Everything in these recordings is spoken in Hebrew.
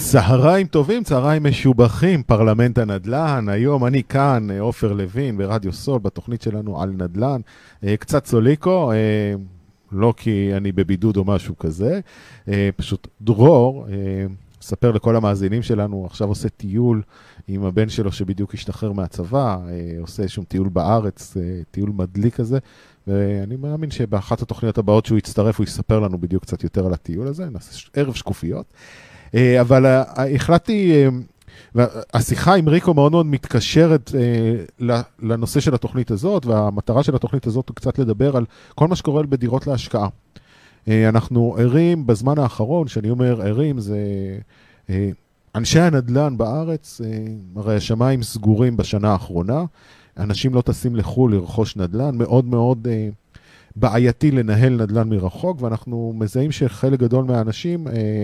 צהריים טובים, צהריים משובחים, פרלמנט הנדל"ן. היום אני כאן, עופר לוין, ברדיו סול, בתוכנית שלנו על נדל"ן. קצת סוליקו, לא כי אני בבידוד או משהו כזה, פשוט דרור, ספר לכל המאזינים שלנו, עכשיו עושה טיול עם הבן שלו שבדיוק השתחרר מהצבא, עושה איזשהו טיול בארץ, טיול מדליק כזה, ואני מאמין שבאחת התוכניות הבאות שהוא יצטרף, הוא יספר לנו בדיוק קצת יותר על הטיול הזה, נעשה ערב שקופיות. אבל החלטתי, השיחה עם ריקו מאוד מאוד מתקשרת לנושא של התוכנית הזאת, והמטרה של התוכנית הזאת הוא קצת לדבר על כל מה שקורה בדירות להשקעה. אנחנו ערים בזמן האחרון, שאני אומר ערים, זה אנשי הנדל"ן בארץ, הרי השמיים סגורים בשנה האחרונה, אנשים לא טסים לחו"ל לרכוש נדל"ן, מאוד מאוד בעייתי לנהל נדל"ן מרחוק, ואנחנו מזהים שחלק גדול מהאנשים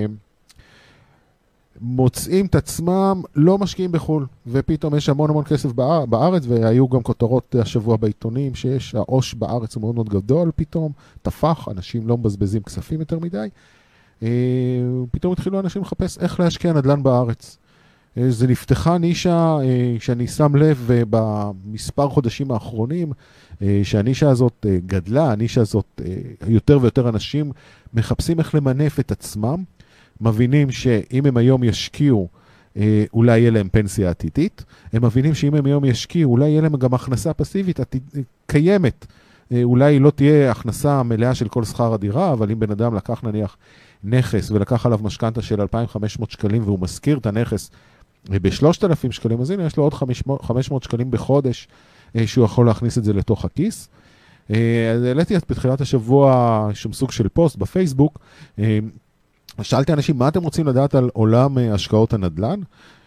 מוצאים את עצמם, לא משקיעים בחול, ופתאום יש המון המון כסף בארץ, והיו גם כותרות השבוע בעיתונים, שיש העו"ש בארץ הוא מאוד מאוד גדול, פתאום תפח, אנשים לא מבזבזים כספים יותר מדי, פתאום התחילו אנשים לחפש איך להשקיע נדל"ן בארץ. זה נפתחה נישה שאני שם לב במספר חודשים האחרונים, שהנישה הזאת גדלה, הנישה הזאת יותר ויותר אנשים מחפשים איך למנף את עצמם, מבינים שאם הם היום ישקיעו, אולי יהיה להם פנסיה עתידית. הם מבינים שאם הם היום ישקיעו, אולי יהיה להם גם הכנסה פסיבית קיימת. אולי לא תהיה הכנסה מלאה של כל שכר הדירה, אבל אם בן אדם לקח נניח נכס ולקח עליו משכנתה של 2,500 שקלים, והוא מזכיר את הנכס ב-3,000 שקלים, אז הנה יש לו עוד 500 שקלים בחודש, שהוא יכול להכניס את זה לתוך הכיס. העליתי בתחילת השבוע שום סוג של פוסט בפייסבוק, שאלתי אנשים, מה אתם רוצים לדעת על עולם השקעות הנדל"ן?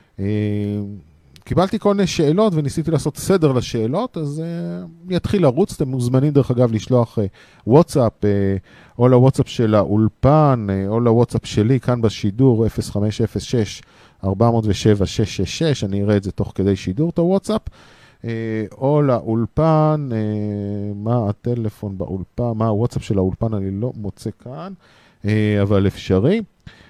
קיבלתי כל מיני שאלות וניסיתי לעשות סדר לשאלות, אז אני אתחיל לרוץ. אתם מוזמנים דרך אגב לשלוח וואטסאפ, או לוואטסאפ של האולפן, או לוואטסאפ שלי כאן בשידור, 0506-407-666, אני אראה את זה תוך כדי שידור, את הוואטסאפ, או לאולפן, מה הטלפון באולפן, מה הוואטסאפ של האולפן, אני לא מוצא כאן, אבל אפשרי.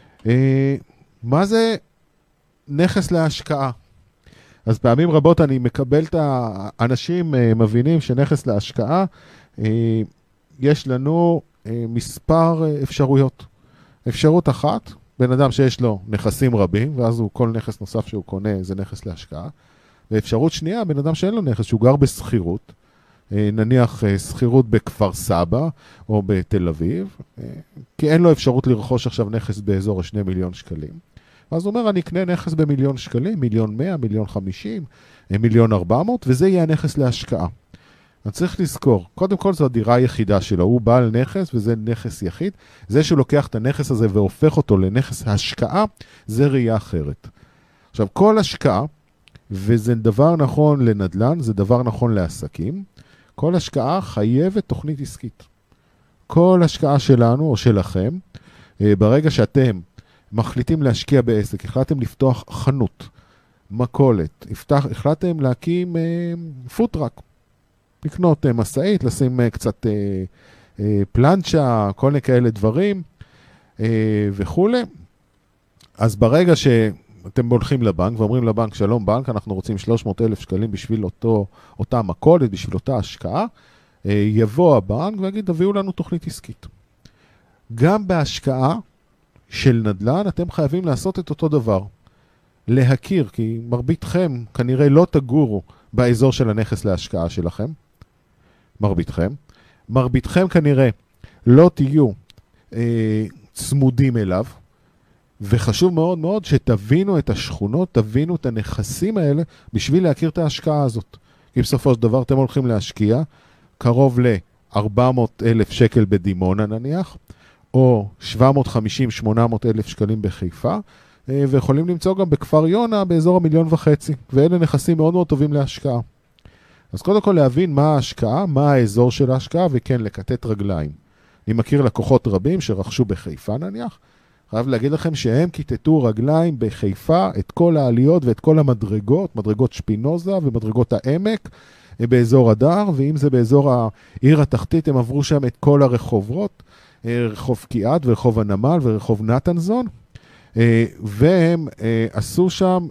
מה זה נכס להשקעה? אז פעמים רבות אני מקבל את האנשים מבינים שנכס להשקעה, יש לנו מספר אפשרויות. אפשרות אחת, בן אדם שיש לו נכסים רבים, ואז הוא כל נכס נוסף שהוא קונה זה נכס להשקעה. ואפשרות שנייה, בן אדם שאין לו נכס, שהוא גר בסחירות, נניח סחירות בכפר סבא או בתל אביב, כי אין לו אפשרות לרכוש עכשיו נכס באזור 2 מיליון שקלים. אז הוא אומר, אני אקנה נכס ב1,000,000 שקלים, 1,100,000, 1,50,000, 1,400,000, וזה יהיה הנכס להשקעה. אני צריך לזכור, קודם כל זו הדירה היחידה שלו, הוא בעל נכס וזה נכס יחיד. זה שהוא לוקח את הנכס הזה והופך אותו לנכס ההשקעה, זה ראייה אחרת. עכשיו, כל השקעה, וזה דבר נכון לנדל"ן, זה דבר נכון לעסקים, כל השקעה חייבת תוכנית עסקית. כל השקעה שלנו או שלכם, ברגע שאתם מחליטים להשקיע בעסק, החלטתם לפתוח חנות, מקולת, החלטתם להקים פוטרק, לקנות מסעית, לשים קצת פלנצ'ה, כל מיני כאלה דברים וכו'. אז ברגע שאתם הולכים לבנק ואומרים לבנק, שלום בנק, אנחנו רוצים 300,000 שקלים בשביל אותה מקולת, בשביל אותה השקעה, יבוא הבנק ויגיד, תביאו לנו תוכנית עסקית. גם בהשקעה של נדל"ן, אתם חייבים לעשות את אותו דבר. להכיר, כי מרביתכם כנראה לא תגורו באזור של הנכס להשקעה שלכם. מרביתכם כנראה לא תהיו צמודים אליו, וחשוב מאוד מאוד שתבינו את השכונות, תבינו את הנכסים האלה, בשביל להכיר את ההשקעה הזאת. כי בסופו של דבר אתם הולכים להשקיע קרוב ל-400,000 שקל בדימונה נניח, או 750,000-800,000 שקלים בחיפה, ויכולים למצוא גם בכפר יונה באזור 1,500,000, ואלה נכסים מאוד מאוד טובים להשקעה. אז קודם כל להבין מה ההשקעה, מה האזור של ההשקעה, וכן לקטט רגליים. אני מכיר לקוחות רבים שרכשו בחיפה נניח, חייב להגיד לכם שהם קיטטו רגליים בחיפה את כל העליות ואת כל המדרגות, מדרגות שפינוזה ומדרגות העמק באזור הדר, ואם זה באזור העיר התחתית הם עברו שם את כל הרחובות, רחוב קיאת ורחוב הנמל ורחוב נתנזון, והם עשו שם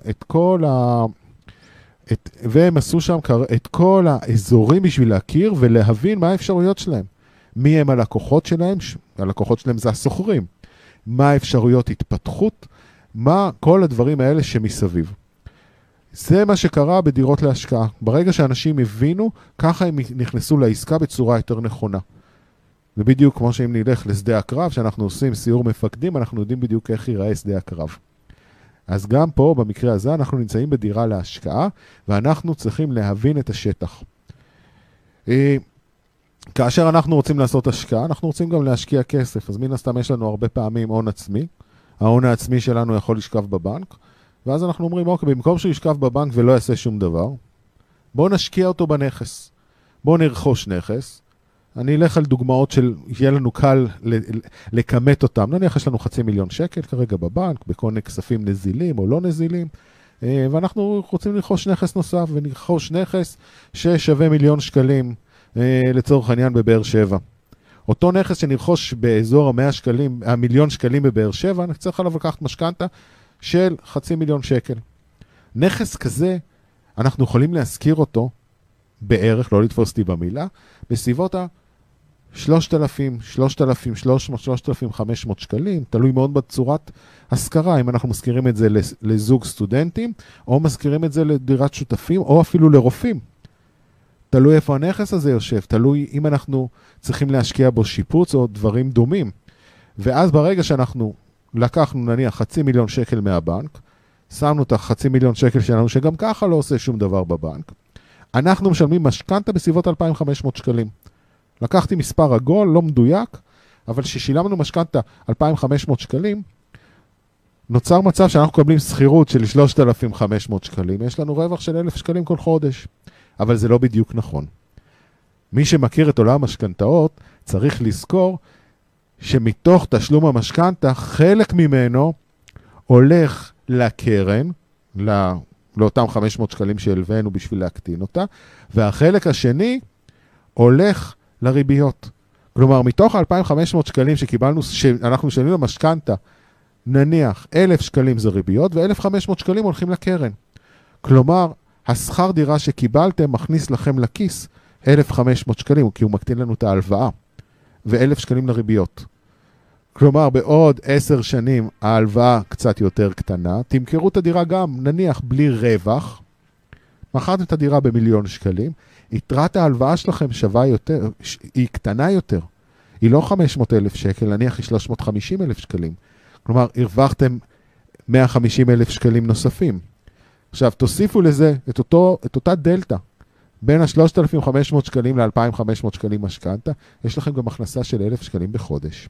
את כל האזורים בשביל להכיר ולהבין מה האפשרויות שלהם. מי הם הלקוחות שלהם? הלקוחות שלהם זה הסוחרים. מה האפשרויות התפתחות? מה כל הדברים האלה שמסביב. זה מה שקרה בדירות להשקעה. ברגע שאנשים הבינו, ככה הם נכנסו לעסקה בצורה יותר נכונה. ובדיוק כמו שאם נלך לשדה הקרב, שאנחנו עושים סיור מפקדים, אנחנו יודעים בדיוק איך ייראה שדה הקרב. אז גם פה, במקרה הזה, אנחנו נמצאים בדירה להשקעה, ואנחנו צריכים להבין את השטח. כאשר אנחנו רוצים לעשות השקעה, אנחנו רוצים גם להשקיע כסף. אז מן הסתם יש לנו הרבה פעמים הון עצמי. ההון העצמי שלנו יכול לשכב בבנק, ואז אנחנו אומרים, אוקיי, במקום שהוא ישכב בבנק ולא יעשה שום דבר, בואו נשקיע אותו בנכס. בואו נרכוש נכס. אני אלך על דוגמאות שיהיה לנו קל לקמת אותם. נניח יש לנו 500,000 שקל כרגע בבנק, בכל מיני כספים נזילים או לא נזילים, ואנחנו רוצים לרכוש נכס נוסף, ונרכוש נכס ששווה 1,000,000 שקלים, לצורך העניין בבאר שבע. אותו נכס שנרכוש באזור 1,000,000 שקלים בבאר שבע, אני צריך עליו לקחת משכנתה של 500,000 שקל. נכס כזה, אנחנו יכולים להזכיר אותו בערך, לא לתפוס אותי במילה, בסביבות 3,000, 3,300, 3,500 שקלים, תלוי מאוד בצורת השכרה, אם אנחנו מזכירים את זה לזוג סטודנטים, או מזכירים את זה לדירת שותפים, או אפילו לרופאים. תלוי איפה הנכס הזה יושב, תלוי אם אנחנו צריכים להשקיע בו שיפוץ או דברים דומים. ואז ברגע שאנחנו לקחנו נניח 500,000 שקל מהבנק, שמנו את 500,000 שקל שלנו, שגם ככה לא עושה שום דבר בבנק, אנחנו משלמים משכנתה בסביבות 2,500 שקלים. לקחתי מספר עגול, לא מדויק, אבל ששילמנו משכנתה 2,500 שקלים, נוצר מצב שאנחנו קבלים שכירות של 3,500 שקלים, יש לנו רווח של 1,000 שקלים כל חודש. אבל זה לא בדיוק נכון. מי שמכיר את עולם המשכנתאות, צריך לזכור שמתוך תשלום המשכנתה, חלק ממנו הולך לקרן, לאותם 500 שקלים שהלווינו בשביל להקטין אותה, והחלק השני הולך לריביות. כלומר, מתוך 2,500 שקלים שקיבלנו, שאנחנו משלמים למשכנתה, נניח 1,000 שקלים זה ריביות, ו1,500 שקלים הולכים לקרן. כלומר, השכר דירה שקיבלתם מכניס לכם לכיס 1,500 שקלים, כי הוא מקטין לנו את ההלוואה, ו1,000 שקלים לריביות. כלומר, בעוד 10 שנים ההלוואה קצת יותר קטנה, תמכרו את הדירה גם, נניח, בלי רווח, מכרתם את הדירה ב1,000,000 שקלים, יתרת ההלוואה שלכם שווה יותר, היא קטנה יותר. היא לא 500,000 שקל, נניח היא 350,000 שקלים. כלומר, הרווחתם 150,000 שקלים נוספים. עכשיו, תוסיפו לזה את אותה דלטה, בין ה-3,500 שקלים ל-2,500 שקלים משכנתה, יש לכם גם הכנסה של 1,000 שקלים בחודש.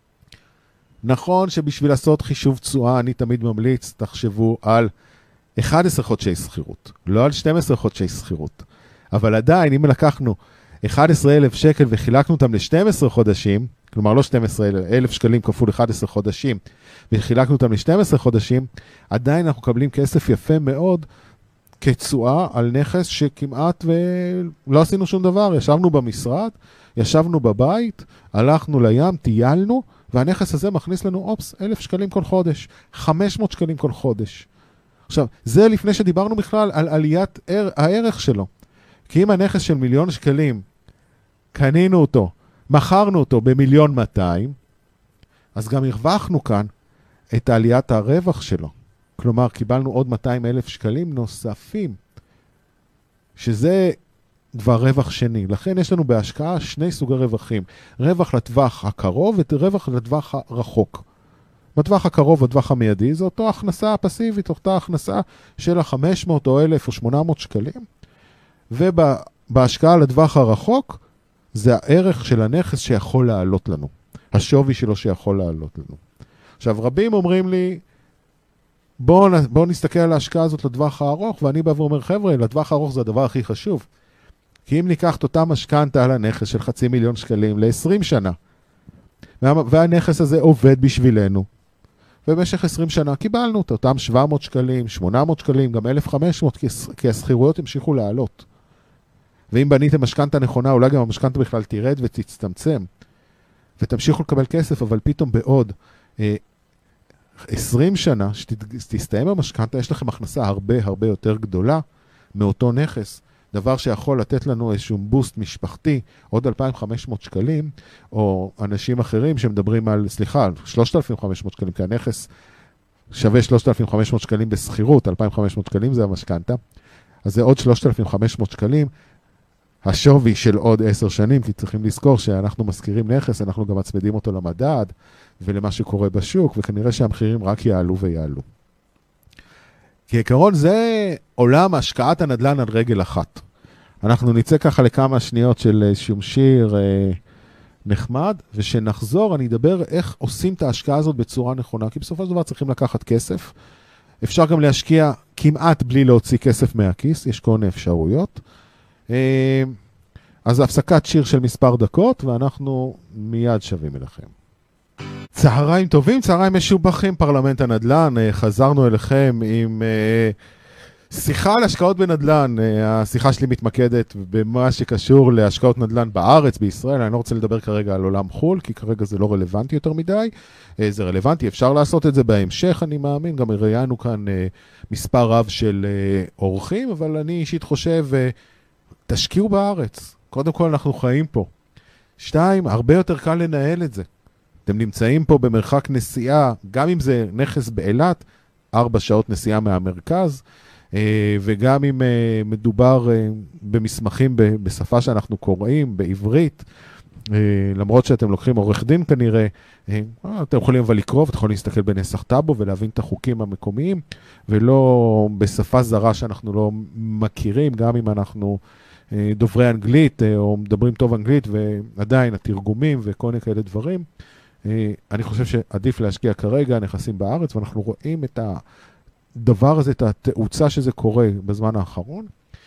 נכון שבשביל לעשות חישוב תשואה, אני תמיד ממליץ, תחשבו על 11 חודשי שכירות, לא על 12 חודשי שכירות. אבל עדיין, אם לקחנו 11,000 שקל וחילקנו אותם ל-12 חודשים, כלומר לא 12,000 שקלים כפול 11 חודשים, וחילקנו אותם ל-12 חודשים, עדיין אנחנו מקבלים כסף יפה מאוד כתשואה על נכס שכמעט ולא עשינו שום דבר. ישבנו במשרד, ישבנו בבית, הלכנו לים, טיילנו, והנכס הזה מכניס לנו, 1,000 שקלים כל חודש, 500 שקלים כל חודש. עכשיו, זה לפני שדיברנו בכלל על עליית הערך שלו. כי אם הנכס של 1,000,000 שקלים, קנינו אותו, מכרנו אותו ב1,200,000, אז גם הרווחנו כאן את עליית הרווח שלו. כלומר, קיבלנו עוד 200,000 שקלים נוספים, שזה כבר רווח שני. לכן יש לנו בהשקעה שני סוגי רווחים. רווח לטווח הקרוב ורווח לטווח הרחוק. בטווח הקרוב, בטווח המיידי, זו אותו הכנסה פסיבית, אותה הכנסה של 500 או 1,000 או 800 שקלים. ובהשקעה לטווח הרחוק, זה הערך של הנכס שיכול לעלות לנו. השווי שלו שיכול לעלות לנו. עכשיו, רבים אומרים לי, בואו נסתכל על ההשקעה הזאת לטווח הארוך, ואני בא ואומר, חבר'ה, לטווח הארוך זה הדבר הכי חשוב. כי אם ניקח את אותה משכנתה על הנכס של 500,000 שקלים ל-20 שנה, והנכס הזה עובד בשבילנו, ובמשך 20 שנה קיבלנו את אותם 700 שקלים, 800 שקלים, גם 1,500, כי הסחירויות המשיכו לעלות. ואם בניתם משכנתה נכונה, אולי גם המשכנתה בכלל תירד ותצטמצם, ותמשיכו לקבל כסף, אבל פתאום בעוד 20 שנה, שתסתיים המשכנתה, יש לכם הכנסה הרבה יותר גדולה מאותו נכס, דבר שיכול לתת לנו איזשהו בוסט משפחתי, עוד 2,500 שקלים, או אנשים אחרים שמדברים על, 3,500 שקלים, כי הנכס שווה 3,500 שקלים בסחירות, 2,500 שקלים זה המשכנתה, אז זה עוד 3,500 שקלים, השווי של עוד 10 שנים, כי צריכים לזכור שאנחנו מזכירים נכס, אנחנו גם מצמדים אותו למדד, ולמה שקורה בשוק, וכנראה שהמחירים רק יעלו ויעלו. כעיקרון זה עולם השקעת הנדל"ן על רגל אחת. אנחנו נצא ככה לכמה שניות של שום שיר נחמד, ושנחזור אני אדבר איך עושים את ההשקעה הזאת בצורה נכונה, כי בסופו של דבר צריכים לקחת כסף. אפשר גם להשקיע כמעט בלי להוציא כסף מהכיס, יש כל מיני אפשרויות. אז הפסקת שיר של מספר דקות, ואנחנו מיד שווים אליכם. צהריים טובים, צהריים משובחים, פרלמנט הנדל"ן, חזרנו אליכם עם שיחה על השקעות בנדל"ן. השיחה שלי מתמקדת במה שקשור להשקעות נדל"ן בארץ, בישראל. אני לא רוצה לדבר כרגע על עולם חול, כי כרגע זה לא רלוונטי יותר מדי. זה רלוונטי, אפשר לעשות את זה בהמשך, אני מאמין. גם ראיינו כאן מספר רב של אורחים, אבל אני אישית חושב, תשקיעו בארץ. קודם כל אנחנו חיים פה. 2, הרבה יותר קל לנהל את זה. אתם נמצאים פה במרחק נסיעה, גם אם זה נכס באילת, 4 שעות נסיעה מהמרכז, וגם אם מדובר במסמכים בשפה שאנחנו קוראים, בעברית, למרות שאתם לוקחים עורך דין כנראה, אתם יכולים אבל לקרוא, ואתם יכולים להסתכל בנסח טאבו ולהבין את החוקים המקומיים, ולא בשפה זרה שאנחנו לא מכירים, גם אם אנחנו דוברי אנגלית, או מדברים טוב אנגלית, ועדיין התרגומים וכל מיני כאלה דברים. אני חושב שעדיף להשקיע כרגע נכסים בארץ, ואנחנו רואים את הדבר הזה, את התאוצה שזה קורה בזמן האחרון.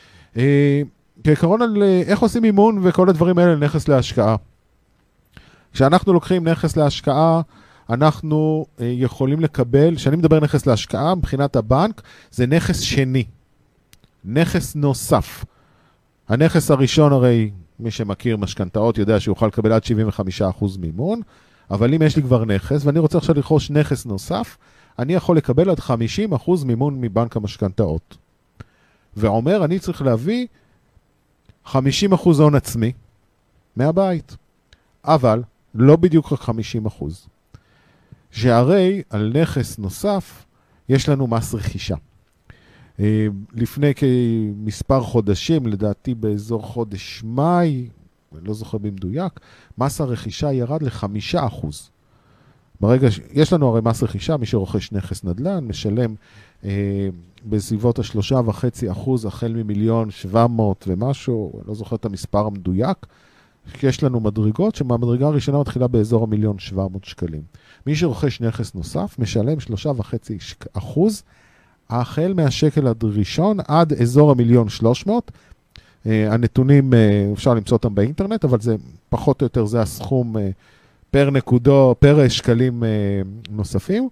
כעיקרון על איך עושים אימון וכל הדברים האלה לנכס להשקעה. כשאנחנו לוקחים נכס להשקעה, אנחנו יכולים לקבל, כשאני מדבר נכס להשקעה, מבחינת הבנק, זה נכס שני, נכס נוסף. הנכס הראשון הרי, מי שמכיר משכנתאות יודע שהוא יכול לקבל עד 75% מימון, אבל אם יש לי כבר נכס, ואני רוצה עכשיו לרכוש נכס נוסף, אני יכול לקבל עד 50% מימון מבנק המשכנתאות. ואומר, אני צריך להביא 50% הון עצמי מהבית. אבל לא בדיוק רק 50%. שהרי על נכס נוסף, יש לנו מס רכישה. לפני כמספר חודשים, לדעתי באזור חודש מאי, אני לא זוכר במדויק, מס הרכישה ירד ל5%. ברגע יש לנו הרי מס רכישה, מי שרוכש נכס נדל"ן, משלם בסביבות 3.5% החל מ1,700,000 ומשהו, אני לא זוכר את המספר המדויק, יש לנו מדרגות שמהמדרגה הראשונה מתחילה באזור 1,700,000 שקלים. מי שרוכש נכס נוסף משלם 3.5% החל מהשקל הראשון עד אזור 1,300,000. הנתונים אפשר למצוא אותם באינטרנט, אבל זה פחות או יותר זה הסכום פר נקודו, פר שקלים נוספים.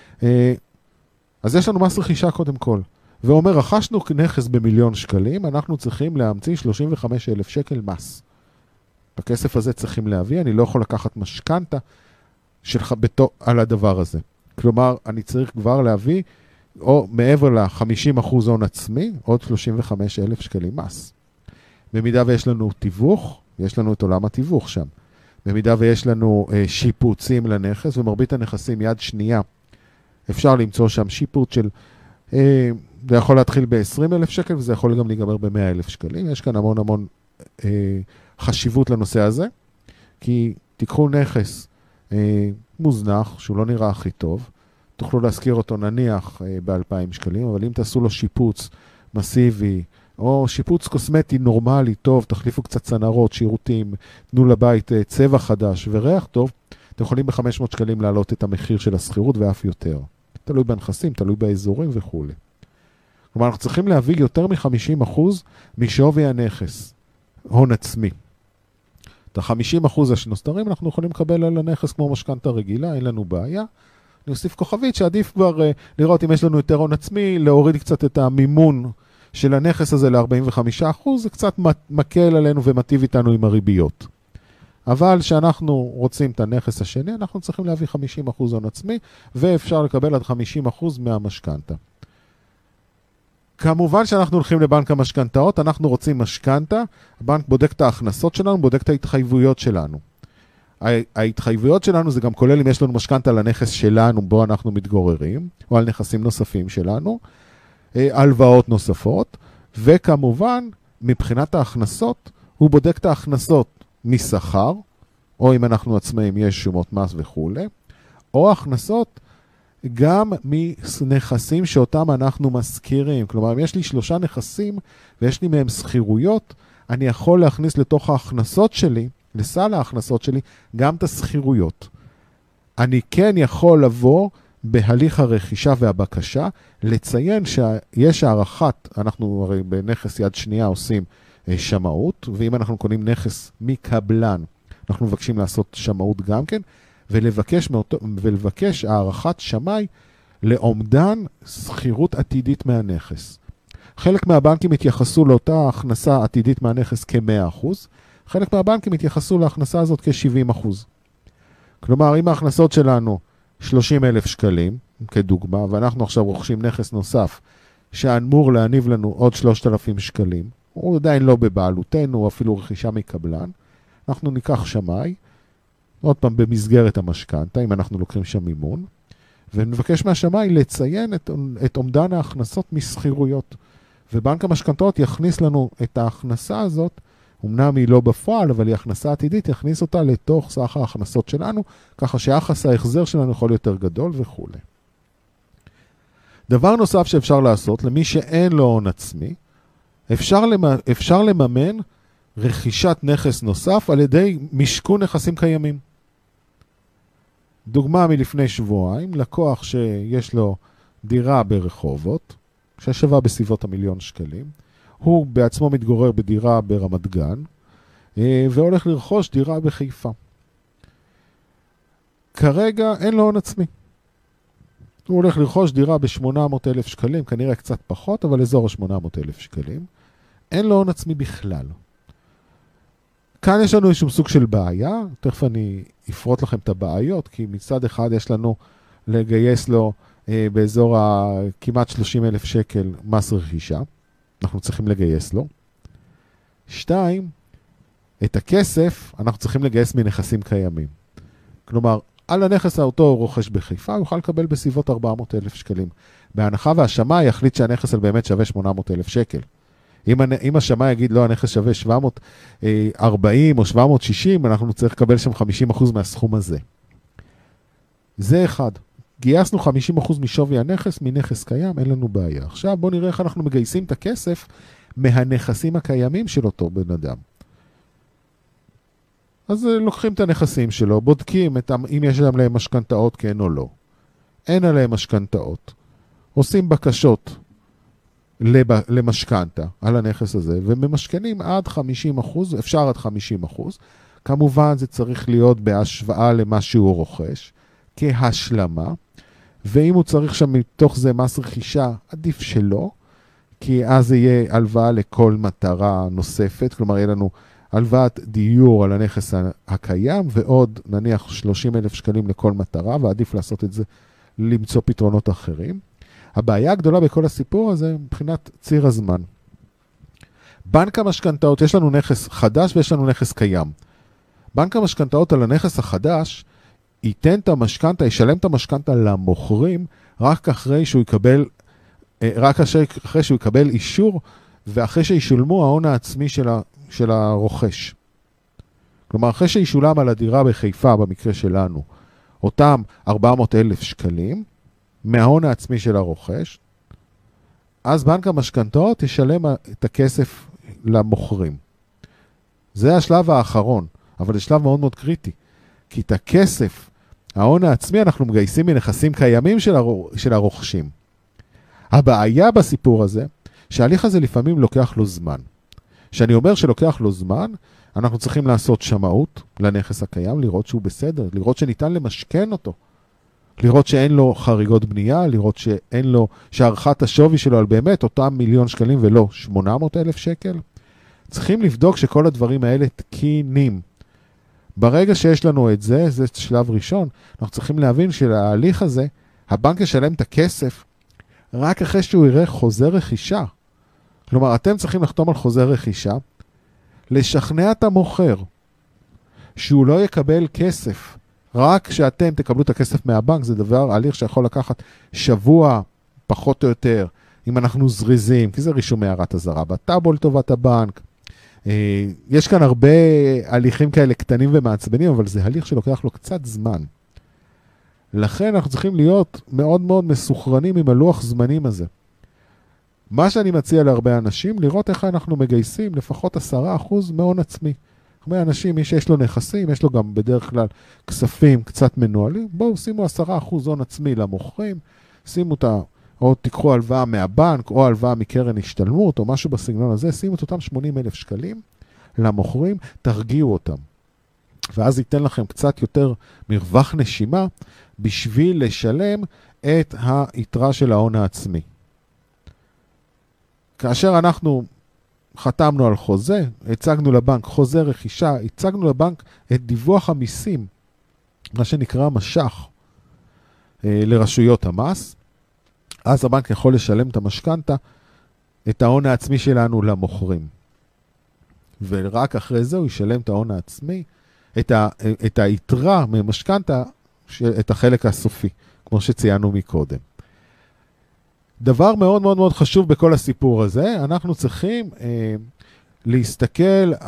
אז יש לנו מס רכישה קודם כל. ואומר, רכשנו נכס ב1,000,000 שקלים, אנחנו צריכים להמציא 35,000 שקל מס. בכסף הזה צריכים להביא, אני לא יכול לקחת משכנתה שלך על הדבר הזה. כלומר, אני צריך כבר להביא, או מעבר ל50% הון עצמי, עוד 35,000 שקלים מס. במידה ויש לנו תיווך, יש לנו את עולם התיווך שם. במידה ויש לנו שיפוצים לנכס, ומרבית הנכסים יד שנייה, אפשר למצוא שם שיפוץ של, זה יכול להתחיל ב20,000 שקל, וזה יכול גם להיגמר ב100,000 שקלים. יש כאן המון חשיבות לנושא הזה, כי תיקחו נכס מוזנח, שהוא לא נראה הכי טוב, תוכלו להזכיר אותו נניח ב2,000 שקלים, אבל אם תעשו לו שיפוץ מסיבי, או שיפוץ קוסמטי נורמלי, טוב, תחליפו קצת צנרות, שירותים, תנו לבית צבע חדש וריח טוב, אתם יכולים ב500 שקלים להעלות את המחיר של הסחירות ואף יותר. תלוי בנכסים, תלוי באזורים וכו'. כלומר, אנחנו צריכים להביא יותר מ50% משווי הנכס, הון עצמי. את ה50% שנוסתרים אנחנו יכולים לקבל על הנכס כמו משכנתה רגילה, אין לנו בעיה. אני אוסיף כוכבית שעדיף כבר לראות אם יש לנו יותר הון עצמי, להוריד קצת את המימון של הנכס הזה ל45%, זה קצת מקל עלינו ומטיב איתנו עם הריביות. אבל שאנחנו רוצים את הנכס השני, אנחנו צריכים להביא 50% הון עצמי, ואפשר לקבל עד 50% מהמשכנתה. כמובן שאנחנו הולכים לבנק המשכנתאות, אנחנו רוצים משכנתה, הבנק בודק את ההכנסות שלנו, בודק את ההתחייבויות שלנו. ההתחייבויות שלנו זה גם כולל אם יש לנו משכנתה לנכס שלנו בו אנחנו מתגוררים, או על נכסים נוספים שלנו, הלוואות נוספות, וכמובן מבחינת ההכנסות, הוא בודק את ההכנסות משכר, או אם אנחנו עצמאים יש שומות מס וכו', או הכנסות גם מנכסים שאותם אנחנו מזכירים. כלומר, אם יש לי 3 נכסים ויש לי מהם שכירויות, אני יכול להכניס לתוך ההכנסות שלי, לסל ההכנסות שלי, גם את השכירויות. אני כן יכול לבוא בהליך הרכישה והבקשה, לציין שיש הערכת, אנחנו הרי בנכס יד שנייה עושים שמאות, ואם אנחנו קונים נכס מקבלן, אנחנו מבקשים לעשות שמאות גם כן, ולבקש הערכת שמאי לעומדן שכירות עתידית מהנכס. חלק מהבנקים התייחסו לאותה הכנסה עתידית מהנכס כ-100%, חלק מהבנקים התייחסו להכנסה הזאת כ-70%. כלומר, אם ההכנסות שלנו 30,000 שקלים, כדוגמה, ואנחנו עכשיו רוכשים נכס נוסף, שאמור להניב לנו עוד 3,000 שקלים, הוא עדיין לא בבעלותנו, או אפילו רכישה מקבלן, אנחנו ניקח שמאי, עוד פעם במסגרת המשכנתה, אם אנחנו לוקחים שם מימון, ונבקש מהשמאי לציין את עומדן ההכנסות מסחירויות. ובנק המשכנתאות יכניס לנו את ההכנסה הזאת, אמנם היא לא בפועל, אבל היא הכנסה עתידית, יכניס אותה לתוך סך ההכנסות שלנו, ככה שיחס ההחזר שלנו יכול יותר גדול וכו'. דבר נוסף שאפשר לעשות, למי שאין לו הון עצמי, אפשר לממן רכישת נכס נוסף על ידי משכון נכסים קיימים. דוגמה מלפני שבועיים, לקוח שיש לו דירה ברחובות, ששווה בסביבות 1,000,000 שקלים, הוא בעצמו מתגורר בדירה ברמת גן, והולך לרכוש דירה בחיפה. כרגע אין לו הון עצמי. הוא הולך לרכוש דירה ב-800,000 שקלים, כנראה קצת פחות, אבל אזור ה-800,000 שקלים. אין לו הון עצמי בכלל. כאן יש לנו איזשהו סוג של בעיה, תכף אני אפרוט לכם את הבעיות, כי מצד אחד יש לנו לגייס לו באזור כמעט 30,000 שקל מס רכישה, אנחנו צריכים לגייס לו. 2, את הכסף אנחנו צריכים לגייס מנכסים קיימים. כלומר, על הנכס האותו רוכש בחיפה, הוא יוכל לקבל בסביבות 400,000 שקלים. בהנחה והשמאי יחליט שהנכס באמת שווה 800,000 שקל. אם השמאי יגיד, לא, הנכס שווה 740 או 760, אנחנו צריך לקבל שם 50% מהסכום הזה. זה אחד. גייסנו 50% משווי הנכס, מנכס קיים, אין לנו בעיה. עכשיו בואו נראה איך אנחנו מגייסים את הכסף מהנכסים הקיימים של אותו בן אדם. אז לוקחים את הנכסים שלו, בודקים אם יש להם משכנתאות כן או לא. אין עליהם משכנתאות. עושים בקשות למשכנתה על הנכס הזה, וממשכנים עד 50%, אפשר עד 50%. כמובן זה צריך להיות בהשוואה למה שהוא רוכש, כהשלמה, ואם הוא צריך שם מתוך זה מס רכישה, עדיף שלא, כי אז זה יהיה הלוואה לכל מטרה נוספת, כלומר יהיה לנו הלוואת דיור על הנכס הקיים, ועוד נניח 30,000 שקלים לכל מטרה, ועדיף לעשות את זה, למצוא פתרונות אחרים. הבעיה הגדולה בכל הסיפור הזה, מבחינת ציר הזמן. בנק המשכנתאות, יש לנו נכס חדש ויש לנו נכס קיים. בנק המשכנתאות על הנכס החדש, ייתן את המשכנתה, ישלם את המשכנתה למוכרים, רק אחרי שהוא יקבל אישור, ואחרי שישולמו ההון העצמי של הרוכש. כלומר, אחרי שישולם על הדירה בחיפה, במקרה שלנו, אותם 400,000 שקלים, מההון העצמי של הרוכש, אז בנק המשכנתאות ישלם את הכסף למוכרים. זה השלב האחרון, אבל זה שלב מאוד מאוד קריטי, כי את הכסף, ההון העצמי, אנחנו מגייסים מנכסים קיימים של הרוכשים. הבעיה בסיפור הזה, שההליך הזה לפעמים לוקח לו זמן. כשאני אומר שלוקח לו זמן, אנחנו צריכים לעשות שמאות לנכס הקיים, לראות שהוא בסדר, לראות שניתן למשכן אותו, לראות שאין לו חריגות בנייה, לראות שהערכת השווי שלו על באמת אותם 1,000,000 שקלים ולא 800,000 שקל. צריכים לבדוק שכל הדברים האלה תקינים. ברגע שיש לנו את זה, זה שלב ראשון, אנחנו צריכים להבין שלהליך הזה, הבנק ישלם את הכסף רק אחרי שהוא יראה חוזה רכישה. כלומר, אתם צריכים לחתום על חוזה רכישה, לשכנע את המוכר שהוא לא יקבל כסף, רק כשאתם תקבלו את הכסף מהבנק. זה דבר, הליך שיכול לקחת שבוע, פחות או יותר, אם אנחנו זריזים, כי זה רישום הערת אזהרה בטאבו לטובת הבנק. יש כאן הרבה הליכים כאלה קטנים ומעצבנים, אבל זה הליך שלוקח לו קצת זמן. לכן אנחנו צריכים להיות מאוד מאוד מסוכרנים עם הלוח זמנים הזה. מה שאני מציע להרבה אנשים, לראות איך אנחנו מגייסים לפחות 10% מהון עצמי. הרבה אנשים, מי שיש לו נכסים, יש לו גם בדרך כלל כספים קצת מנוהלים, בואו שימו 10% הון עצמי למוכרים, שימו אותה, או תיקחו הלוואה מהבנק, או הלוואה מקרן השתלמות, או משהו בסגנון הזה, שימו את אותם 80,000 שקלים למוכרים, תרגיעו אותם. ואז ייתן לכם קצת יותר מרווח נשימה, בשביל לשלם את היתרה של ההון העצמי. כאשר אנחנו חתמנו על חוזה, הצגנו לבנק חוזה רכישה, הצגנו לבנק את דיווח המיסים, מה שנקרא משך, לרשויות המס, אז הבנק יכול לשלם את המשכנתה, את ההון העצמי שלנו למוכרים. ורק אחרי זה הוא ישלם את ההון העצמי, את היתרה ממשכנתה, את החלק הסופי, כמו שציינו מקודם. דבר מאוד מאוד מאוד חשוב בכל הסיפור הזה, אנחנו צריכים להסתכל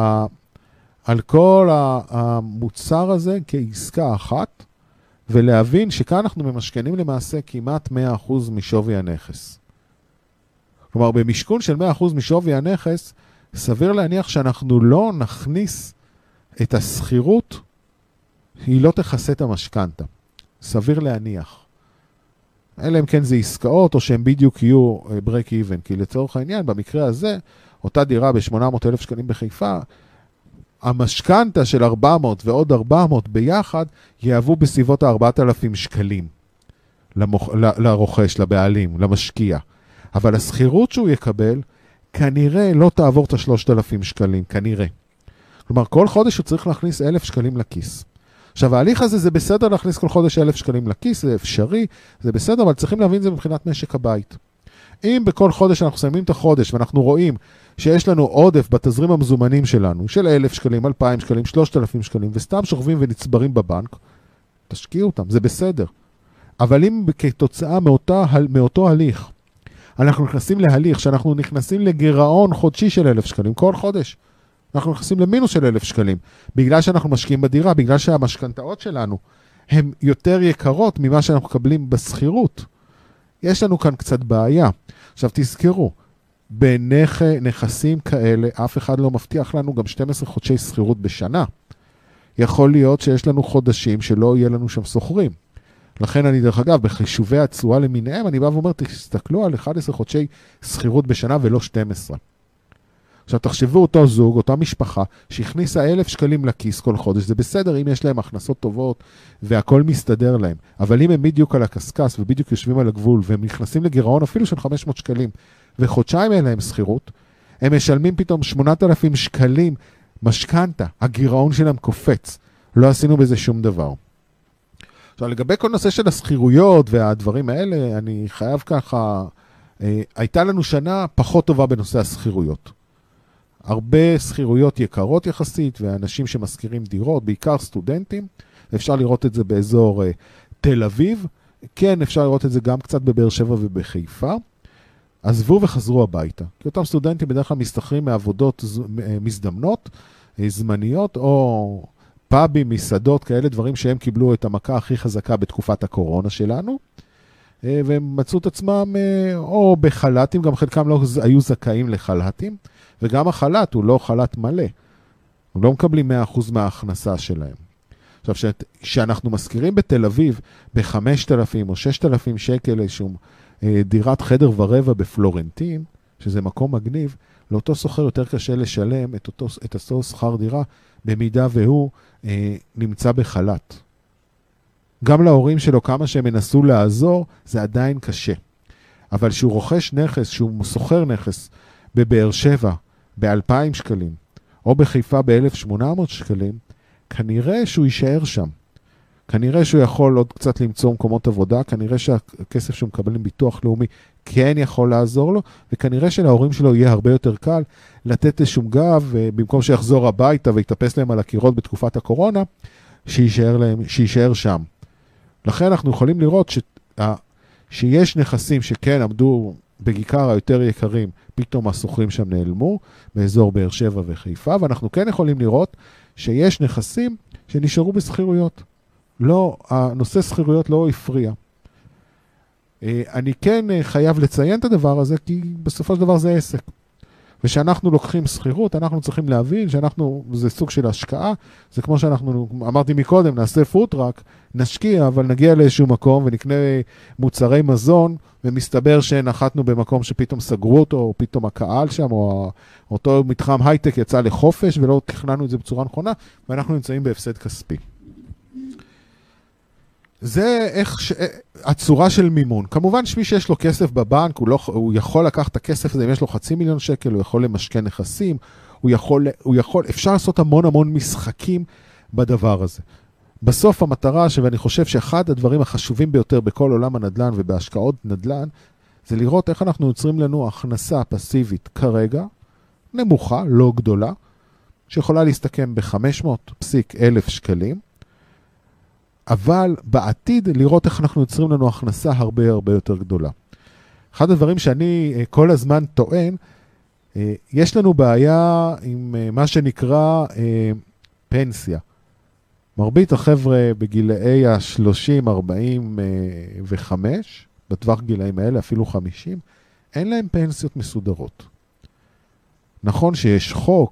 על כל המוצר הזה כעסקה אחת, ולהבין שכאן אנחנו ממשכנים למעשה כמעט 100% משווי הנכס. כלומר, במשכון של 100% משווי הנכס, סביר להניח שאנחנו לא נכניס את הסחירות, היא לא תכסה את המשכנתה. סביר להניח. אלא אם כן זה עסקאות, או שהם בדיוק יהיו break even. כי לצורך העניין, במקרה הזה, אותה דירה ב-800,000 שקלים בחיפה, המשכנתה של 400 ועוד 400 ביחד, יהוו בסביבות 4,000 שקלים. לרוכש, לבעלים, למשקיע. אבל הסחירות שהוא יקבל, כנראה לא תעבור את 3,000 שקלים, כנראה. כלומר, כל חודש הוא צריך להכניס 1,000 שקלים לכיס. עכשיו, ההליך הזה זה בסדר להכניס כל חודש 1,000 שקלים לכיס, זה אפשרי, זה בסדר, אבל צריכים להבין זה מבחינת משק הבית. אם בכל חודש אנחנו שמים את החודש, ואנחנו רואים שיש לנו עודף בתזרים המזומנים שלנו, של 1,000 שקלים, 2,000 שקלים, 3,000 שקלים, וסתם שוכבים ונצברים בבנק, תשקיעו אותם, זה בסדר. אבל אם כתוצאה מאותו הליך, אנחנו נכנסים להליך שאנחנו נכנסים לגירעון חודשי של 1,000 שקלים, כל חודש, אנחנו נכנסים למינוס של 1,000 שקלים, בגלל שאנחנו משקיעים בדירה, בגלל שהמשכנתאות שלנו הן יותר יקרות ממה שאנחנו מקבלים בסחירות. יש לנו כאן קצת בעיה. עכשיו תזכרו, בנכסים כאלה, אף אחד לא מבטיח לנו גם 12 חודשי סחירות בשנה. יכול להיות שיש לנו חודשים שלא יהיה לנו שם סוחרים. לכן אני דרך אגב, בחישובי התשואה למיניהם, אני בא ואומר, תסתכלו על 11 חודשי סחירות בשנה ולא 12. עכשיו תחשבו אותו זוג, אותה משפחה, שהכניסה 1,000 שקלים לכיס כל חודש, זה בסדר אם יש להם הכנסות טובות והכל מסתדר להם, אבל אם הם בדיוק על הקסקס ובדיוק יושבים על הגבול והם נכנסים לגירעון אפילו של 500 שקלים וחודשיים אין להם סחירות, הם משלמים פתאום 8,000 שקלים משכנתה, הגירעון שלהם קופץ, לא עשינו בזה שום דבר. עכשיו לגבי כל נושא של הסחירויות והדברים האלה, אני חייב ככה, הייתה לנו שנה פחות טובה בנושא הסחירויות. הרבה סחירויות יקרות יחסית, ואנשים שמזכירים דירות, בעיקר סטודנטים, אפשר לראות את זה באזור תל אביב, כן אפשר לראות את זה גם קצת בבאר שבע ובחיפה, עזבו וחזרו הביתה, כי אותם סטודנטים בדרך כלל מסתחרים מעבודות מזדמנות, זמניות, או פאבים, מסעדות, כאלה דברים שהם קיבלו את המכה הכי חזקה בתקופת הקורונה שלנו, והם מצאו את עצמם או בחלטים, גם חלקם לא היו זכאים לחלטים, וגם החלט הוא לא חלט מלא. הם לא מקבלים 100% מההכנסה שלהם. עכשיו, שאנחנו מזכירים בתל אביב ב-5,000 או 6,000 שקל איזשהו דירת חדר ורבע בפלורנטין, שזה מקום מגניב, לאותו סוחר יותר קשה לשלם את אותו שכר דירה, במידה והוא נמצא בחלט. גם להורים שלו, כמה שהם מנסו לעזור, זה עדיין קשה. אבל שהוא רוכש נכס, שהוא סוחר נכס בבאר שבע, ב-2,000 שקלים, או בחיפה ב-1,800 שקלים, כנראה שהוא יישאר שם. כנראה שהוא יכול עוד קצת למצוא מקומות עבודה, כנראה שהכסף שהוא מקבל עם ביטוח לאומי כן יכול לעזור לו, וכנראה שלהורים שלו יהיה הרבה יותר קל לתת איזשהו גב, במקום שיחזור הביתה ויתאפס להם על הקירות בתקופת הקורונה, שיישאר שם. לכן אנחנו יכולים לראות שיש נכסים שכן עמדו בכיכר היותר יקרים, פתאום הסוחרים שם נעלמו, באזור באר שבע וחיפה, ואנחנו כן יכולים לראות שיש נכסים שנשארו בסחירויות. לא, הנושא סחירויות לא הפריע. אני כן חייב לציין את הדבר הזה, כי בסופו של דבר זה עסק. ושאנחנו לוקחים סחירות, אנחנו צריכים להבין זה סוג של השקעה, זה כמו אמרתי מקודם, נעשה פוטראק, נשקיע, אבל נגיע לאיזשהו מקום ונקנה מוצרי מזון, ומסתבר שנחתנו במקום שפתאום סגרו אותו, או פתאום הקהל שם, או אותו מתחם הייטק יצא לחופש, ולא תכננו את זה בצורה נכונה, ואנחנו נמצאים בהפסד כספי. זה הצורה של מימון. כמובן שמי שיש לו כסף בבנק, הוא יכול לקחת את הכסף הזה, אם יש לו 500,000 שקל, הוא יכול למשכן נכסים, אפשר לעשות המון משחקים בדבר הזה. בסוף המטרה, ואני חושב שאחד הדברים החשובים ביותר בכל עולם הנדל"ן ובהשקעות נדל"ן, זה לראות איך אנחנו יוצרים לנו הכנסה פסיבית כרגע, נמוכה, לא גדולה, שיכולה להסתכם ב-500,000 שקלים, אבל בעתיד לראות איך אנחנו יוצרים לנו הכנסה הרבה יותר גדולה. אחד הדברים שאני כל הזמן טוען, יש לנו בעיה עם מה שנקרא פנסיה. מרבית החבר'ה בגילאי ה-30, 45, בטווח גילאים האלה, אפילו 50, אין להם פנסיות מסודרות. נכון שיש חוק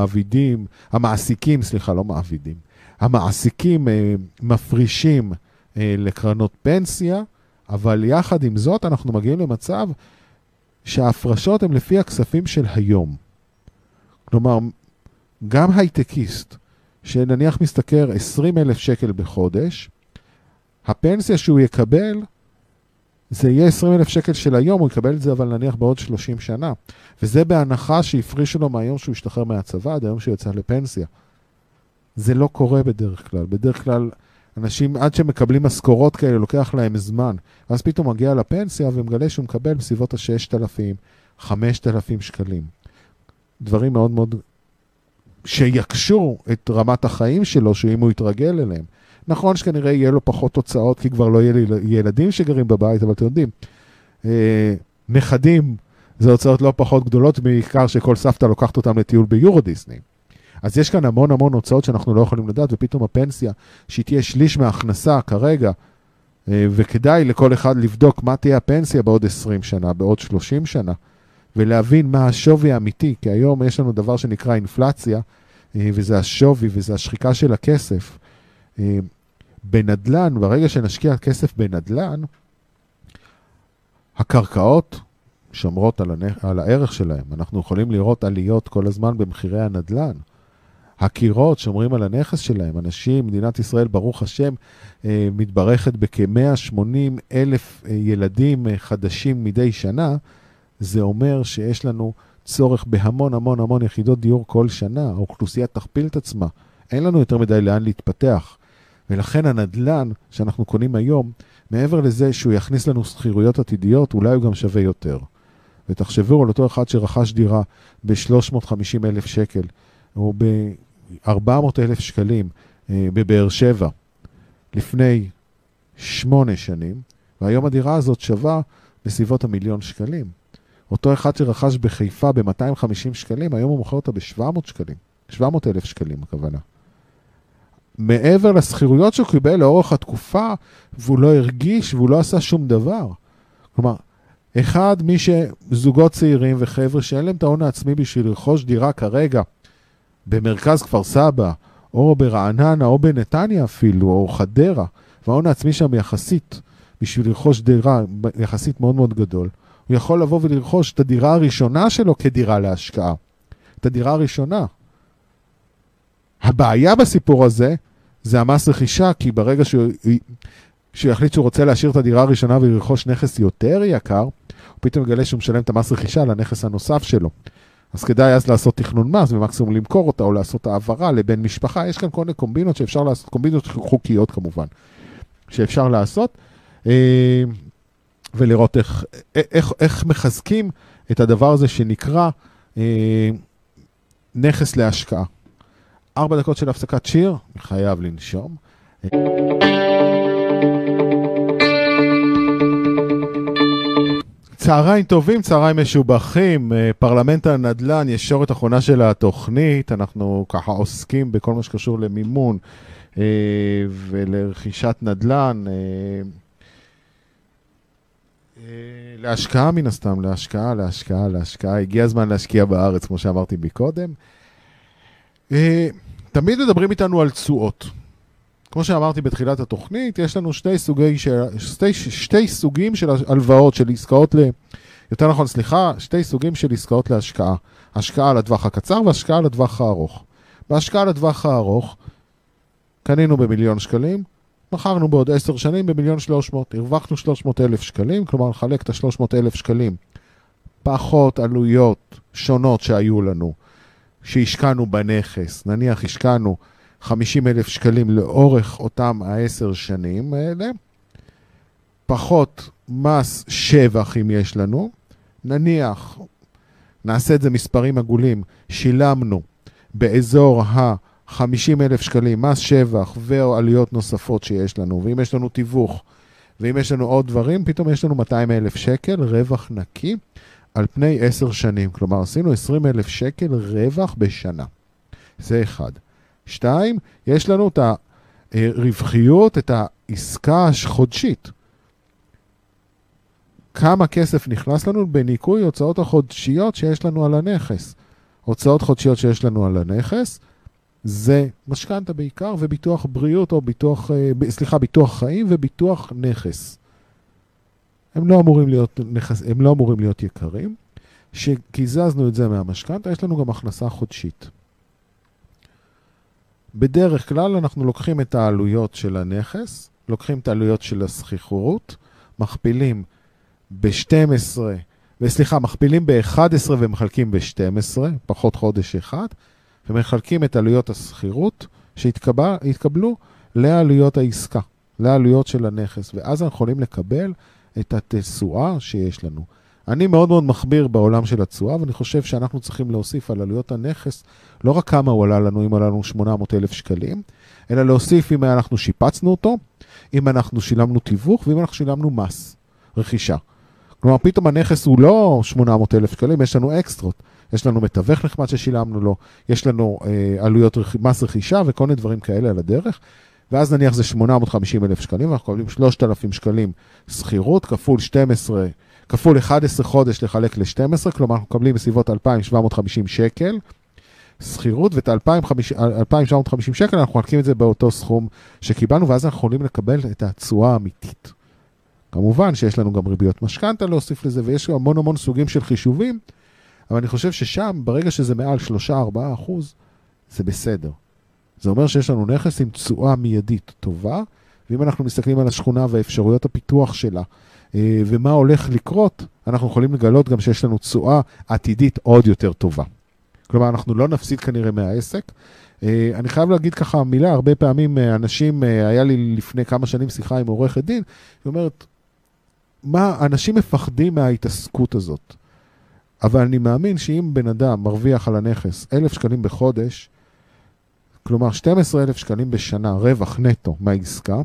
המעסיקים מפרישים לקרנות פנסיה, אבל יחד עם זאת אנחנו מגיעים למצב שההפרשות הן לפי הכספים של היום. כלומר, גם הייטקיסט, שנניח משתכר 20,000 שקל בחודש, הפנסיה שהוא יקבל, זה יהיה 20,000 שקל של היום, הוא יקבל את זה אבל נניח בעוד 30 שנה. וזה בהנחה שיפרישו לו מהיום שהוא ישתחרר מהצבא, עד היום שהוא יוצא לפנסיה. זה לא קורה בדרך כלל. בדרך כלל אנשים עד שמקבלים משכורות כאלה לוקח להם זמן. אז פתאום מגיע לפנסיה ומגלה שהוא מקבל בסביבות ה-6,000, 5,000 שקלים. דברים מאוד מאוד שיקשו את רמת החיים שלו, שאם הוא יתרגל אליהם. נכון שכנראה יהיה לו פחות תוצאות, כי כבר לא יהיה ילדים שגרים בבית, אבל אתם יודעים, נכדים זה הוצאות לא פחות גדולות, בעיקר שכל סבתא לוקחת אותם לטיול ביורו דיסני. אז יש כאן המון הוצאות שאנחנו לא יכולים לדעת, ופתאום הפנסיה, שהיא תהיה שליש מההכנסה כרגע, וכדאי לכל אחד לבדוק מה תהיה הפנסיה בעוד 20 שנה, בעוד 30 שנה, ולהבין מה השווי האמיתי, כי היום יש לנו דבר שנקרא אינפלציה, וזה השווי, וזה השחיקה של הכסף. בנדלן, ברגע שנשקיע כסף בנדלן, הקרקעות שומרות על הערך שלהם. אנחנו יכולים לראות עליות כל הזמן במחירי הנדלן. הקירות שומרים על הנכס שלהם. אנשים, מדינת ישראל, ברוך השם, מתברכת בכ-180,000 ילדים חדשים מדי שנה. זה אומר שיש לנו צורך בהמון יחידות דיור כל שנה. האוכלוסייה תכפיל את עצמה. אין לנו יותר מדי לאן להתפתח. ולכן הנדלן שאנחנו קונים היום, מעבר לזה שהוא יכניס לנו שכירויות עתידיות, אולי הוא גם שווה יותר. ותחשבו על אותו אחד שרכש דירה ב-350,000 שקל, או ב-400,000 שקלים בבאר שבע, לפני 8 שנים, והיום הדירה הזאת שווה בסביבות 1,000,000 שקלים. אותו אחד שרכש בחיפה ב-250 שקלים, היום הוא מוכר אותה ב-700 שקלים. 700,000 שקלים הכוונה. מעבר לסחירויות שהוא קיבל לאורך התקופה, והוא לא הרגיש והוא לא עשה שום דבר. כלומר, אחד, מי שזוגות צעירים וחבר'ה שאין להם את ההון העצמי בשביל לרכוש דירה כרגע, במרכז כפר סבא, או ברעננה, או בנתניה אפילו, או חדרה, וההון העצמי שם יחסית, בשביל לרכוש דירה יחסית מאוד מאוד גדול, הוא יכול לבוא ולרכוש את הדירה הראשונה שלו כדירה להשקעה. את הדירה הראשונה. הבעיה בסיפור הזה, זה המס רכישה, כי ברגע שהוא יחליט שהוא רוצה להשאיר את הדירה הראשונה ולרכוש נכס יותר יקר, הוא פתאום יגלה שהוא משלם את המס רכישה לנכס הנוסף שלו. אז כדאי אז לעשות תכנון מס, ומקסימום למכור אותה, או לעשות העברה לבן משפחה. יש כאן כל מיני קומבינות שאפשר לעשות, קומבינות חוקיות כמובן, שאפשר לעשות, ולראות איך מחזקים את הדבר הזה שנקרא נכס להשקעה. 4 דקות של הפסקת שיר, חייב לנשום. צהריים טובים, צהריים משובחים, פרלמנט הנדל"ן, ישורת אחרונה של התוכנית, אנחנו ככה עוסקים בכל מה שקשור למימון ולרכישת נדל"ן, להשקעה מן הסתם, להשקעה, הגיע הזמן להשקיע בארץ, כמו שאמרתי מקודם. תמיד מדברים איתנו על תשואות. כמו שאמרתי בתחילת התוכנית, יש לנו שתי סוגים של הלוואות, של עסקאות יותר נכון, שתי סוגים של עסקאות להשקעה. השקעה לטווח הקצר והשקעה לטווח הארוך. בהשקעה לטווח הארוך, קנינו ב1,000,000 שקלים, מכרנו בעוד 10 שנים ב1,300,000, הרווחנו 300,000 שקלים, כלומר נחלק את 300,000 שקלים, פחות עלויות שונות שהיו לנו, שהשקענו בנכס, נניח השקענו 50,000 שקלים לאורך אותם 10 שנים האלה, פחות מס שבח אם יש לנו, נניח, נעשה את זה מספרים עגולים, שילמנו באזור ה-50,000 שקלים מס שבח ועלויות נוספות שיש לנו, ואם יש לנו תיווך, ואם יש לנו עוד דברים, פתאום יש לנו 200,000 שקל רווח נקי על פני 10 שנים, כלומר עשינו 20,000 שקל רווח בשנה. זה אחד. 2, יש לנו את הרווחיות, את העסקה החודשית. כמה כסף נכנס לנו בניקוי הוצאות החודשיות שיש לנו על הנכס. הוצאות חודשיות שיש לנו על הנכס, זה משכנתא בעיקר וביטוח בריאות, או ביטוח חיים וביטוח נכס. הם לא אמורים להיות יקרים. שקיזזנו את זה מהמשכנתא, יש לנו גם הכנסה חודשית. בדרך כלל אנחנו לוקחים את העלויות של הנכס, לוקחים את העלויות של השכירות, מכפילים מכפילים ב-11 ומחלקים ב-12, פחות חודש אחד, ומחלקים את עלויות השכירות שהתקבלו לעלויות העסקה, לעלויות של הנכס, ואז אנחנו יכולים לקבל את התשואה שיש לנו. אני מאוד מאוד מחביר בעולם של התשואה, ואני חושב שאנחנו צריכים להוסיף על עלויות הנכס, לא רק כמה הוא עלה לנו, אם עלה לנו 800,000 שקלים, אלא להוסיף אם אנחנו שיפצנו אותו, אם אנחנו שילמנו תיווך, ואם אנחנו שילמנו מס, רכישה. כלומר, פתאום הנכס הוא לא 800,000 שקלים, יש לנו אקסטרות. יש לנו מתווך נחמד ששילמנו לו, יש לנו עלויות מס רכישה וכל מיני דברים כאלה על הדרך, ואז נניח זה 850,000 שקלים, ואנחנו קבלים 3,000 שקלים שכירות, כפול 11 חודש לחלק ל-12, כלומר אנחנו מקבלים בסביבות 2,750 שקל שכירות, ואת 2,750 שקל אנחנו מחלקים את זה באותו סכום שקיבלנו, ואז אנחנו יכולים לקבל את התשואה האמיתית. כמובן שיש לנו גם ריביות משכנתא להוסיף לזה, ויש המון סוגים של חישובים, אבל אני חושב ששם, ברגע שזה מעל 3-4%, זה בסדר. זה אומר שיש לנו נכס עם תשואה מיידית טובה, ואם אנחנו מסתכלים על השכונה ואפשרויות הפיתוח שלה, ומה הולך לקרות, אנחנו יכולים לגלות גם שיש לנו תשואה עתידית עוד יותר טובה. כלומר, אנחנו לא נפסיד כנראה מהעסק. אני חייב להגיד ככה מילה, הרבה פעמים אנשים, היה לי לפני כמה שנים שיחה עם עורכת דין, היא אומרת, אנשים מפחדים מההתעסקות הזאת. אבל אני מאמין שאם בן אדם מרוויח על הנכס 1,000 שקלים בחודש, כלומר 12,000 שקלים בשנה רווח נטו מהעסקה,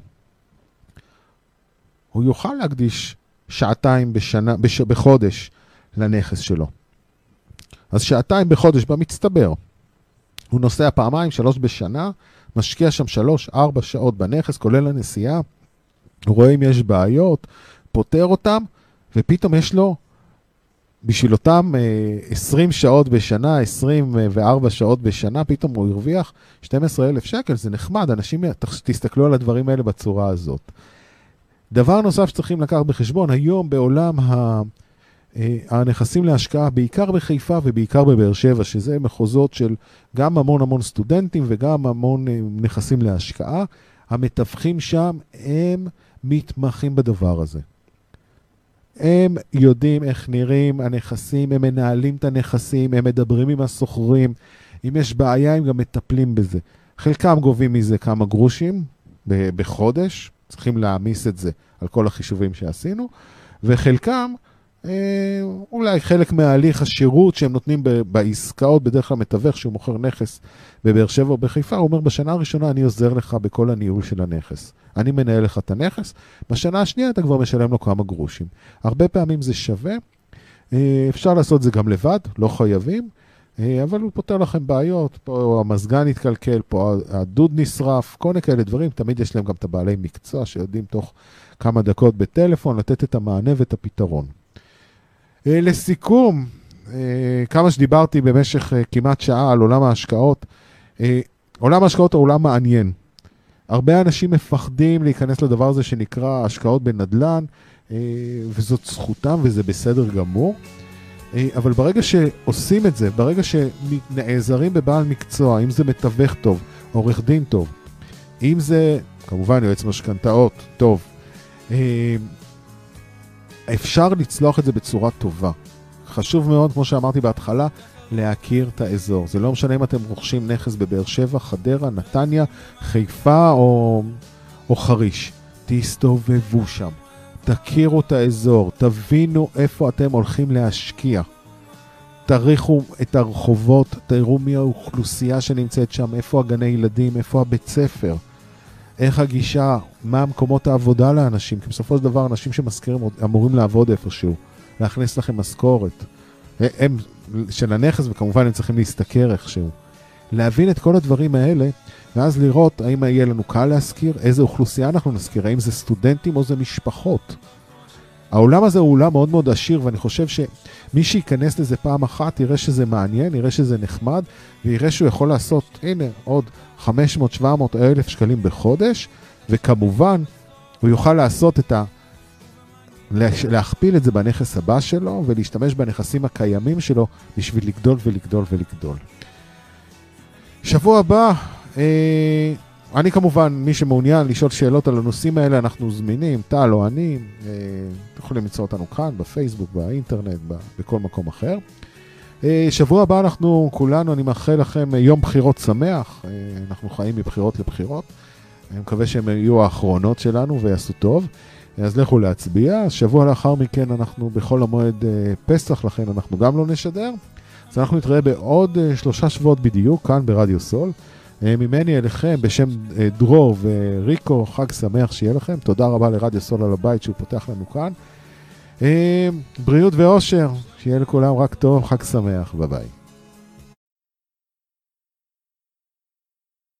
הוא יוכל להקדיש 2 בחודש לנכס שלו. אז 2 בחודש במצטבר. הוא נוסע 2-3 בשנה, משקיע שם 3-4 שעות בנכס, כולל הנסיעה, הוא רואה אם יש בעיות, פותר אותם, ופתאום יש לו בשביל אותם 20 שעות בשנה, 24 שעות בשנה, פתאום הוא הרוויח 12,000 שקל, זה נחמד, אנשים תסתכלו על הדברים האלה בצורה הזאת. דבר נוסף שצריכים לקחת בחשבון, היום בעולם הנכסים להשקעה, בעיקר בחיפה ובעיקר בבאר שבע, שזה מחוזות של גם המון סטודנטים וגם המון נכסים להשקעה, המתווכים שם הם מתמחים בדבר הזה. הם יודעים איך נראים הנכסים, הם מנהלים את הנכסים, הם מדברים עם הסוחרים, אם יש בעיה הם גם מטפלים בזה. חלקם גובים מזה כמה גרושים בחודש, צריכים להעמיס את זה על כל החישובים שעשינו, וחלקם אולי חלק מההליך השירות שהם נותנים בעסקאות, בדרך כלל מתווך שהוא מוכר נכס בבאר שבע או בחיפה, הוא אומר בשנה הראשונה אני עוזר לך בכל הניהול של הנכס. אני מנהל לך את הנכס, בשנה השנייה אתה כבר משלם לו כמה גרושים. הרבה פעמים זה שווה, אפשר לעשות את זה גם לבד, לא חייבים, אבל הוא פותר לכם בעיות, פה המזגן התקלקל, פה הדוד נשרף, כל כאלה דברים, תמיד יש להם גם את הבעלי מקצוע שיודעים תוך כמה דקות בטלפון לתת את המענה ואת הפתרון. לסיכום, כמה שדיברתי במשך כמעט שעה על עולם ההשקעות, עולם ההשקעות הוא עולם מעניין. הרבה אנשים מפחדים להיכנס לדבר הזה שנקרא השקעות בנדלן, וזאת זכותם וזה בסדר גמור. אבל ברגע שעושים את זה, ברגע שנעזרים בבעל מקצוע, אם זה מתווך טוב, עורך דין טוב, אם זה כמובן יועץ משכנתאות טוב, אפשר לצלוח את זה בצורה טובה. חשוב מאוד, כמו שאמרתי בהתחלה, להכיר את האזור. זה לא משנה אם אתם רוכשים נכס בבאר שבע, חדרה, נתניה, חיפה או חריש. תסתובבו שם. תכירו את האזור, תבינו איפה אתם הולכים להשקיע. תריחו את הרחובות, תראו מי האוכלוסייה שנמצאת שם, איפה הגני ילדים, איפה הבית ספר. איך הגישה, מה מקומות העבודה לאנשים, כי בסופו של דבר אנשים שמזכירים אמורים לעבוד איפשהו, להכניס לכם משכורת. הם של הנכס וכמובן הם צריכים להסתכר איכשהו. להבין את כל הדברים האלה, ואז לראות האם יהיה לנו קל להזכיר, איזה אוכלוסייה אנחנו נזכיר, האם זה סטודנטים או זה משפחות. העולם הזה הוא עולם מאוד מאוד עשיר, ואני חושב שמי שייכנס לזה פעם אחת, יראה שזה מעניין, יראה שזה נחמד, ויראה שהוא יכול לעשות, הנה, עוד 500, 700, 1,000 שקלים בחודש, וכמובן, הוא יוכל לעשות להכפיל את זה בנכס הבא שלו, ולהשתמש בנכסים הקיימים שלו, בשביל לגדול ולגדול ולגדול. שבוע הבא, אני כמובן, מי שמעוניין לשאול שאלות על הנושאים האלה, אנחנו זמינים, טל או אני, יכולים למצוא אותנו כאן, בפייסבוק, באינטרנט, בכל מקום אחר. שבוע הבא אנחנו כולנו, אני מאחל לכם יום בחירות שמח, אנחנו חיים מבחירות לבחירות, אני מקווה שהם יהיו האחרונות שלנו ויעשו טוב, אז לכו להצביע. שבוע לאחר מכן אנחנו בחול המועד פסח, לכן אנחנו גם לא נשדר, אז אנחנו נתראה בעוד 3 שבועות בדיוק, כאן ברדיו סול. ממני אליכם, בשם דרור וריקו, חג שמח שיהיה לכם. תודה רבה לרדיו סול על הבית שהוא פותח לנו כאן. בריאות ואושר, שיהיה לכולם רק טוב, חג שמח, ביי ביי.